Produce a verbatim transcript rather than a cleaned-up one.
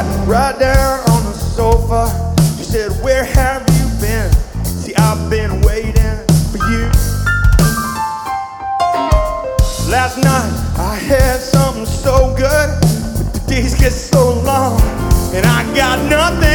right there on the sofa. She said, where have you been? See, I've been waiting for you. Last night I had something so good, but the days get so long, and I got nothing